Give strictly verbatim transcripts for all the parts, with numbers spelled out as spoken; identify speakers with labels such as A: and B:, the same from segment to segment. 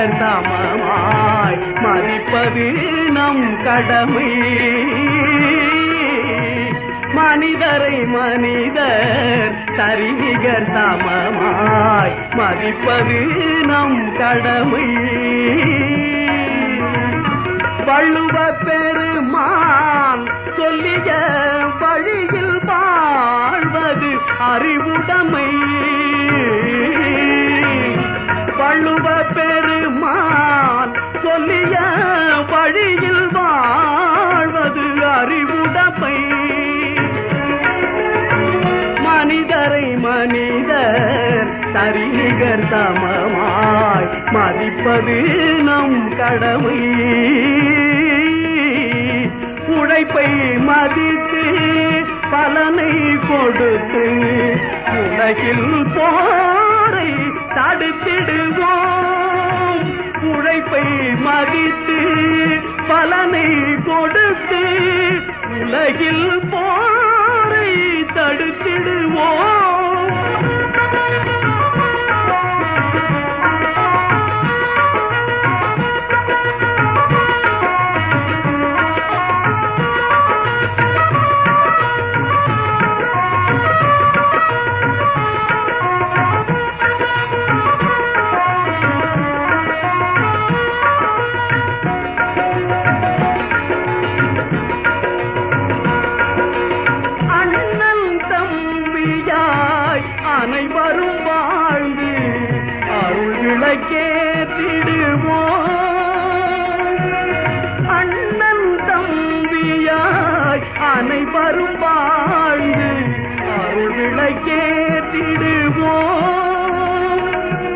A: சரிநிகர் சமமாய் மதிப்பது நம் கடமை. மனிதரை மனிதர் சரிநிகர் சமமாய் மதிப்பது நம் கடமை. வள்ளுவ பெருமான் சொல்லிய வழியில் வாழ்வது அறிவுடைமை. வள்ளுவ பெருமான் சொல்லிய வழியில் வாழ்வது அறிவுடைமை. மனிதரை மனிதர் சரிநிகர் சமமாய் மதிப்பது நம் கடமை. உழைப்பை மதித்து பலனை கொடுத்து உலகில் போரை தடுத்திடுவோம். உழைப்பை மதித்து பலனை கொடுத்து உலகில் போரை தடுத்திடுவோம். அனைவரும் வாழ்ந்து அருள் விளக்கேற்றிடுவோம். அண்ணன் தம்பியாய் அனைவரும் வாழ்ந்து அருள் விளக்கேற்றிடுவோம்.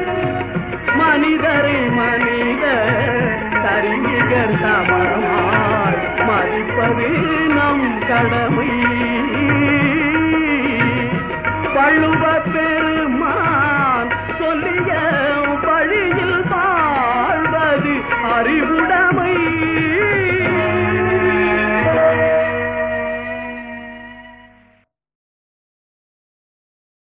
A: மனிதரை மனிதர் சரிநிகர் சமமாய் மதிப்பது நம் கடமை.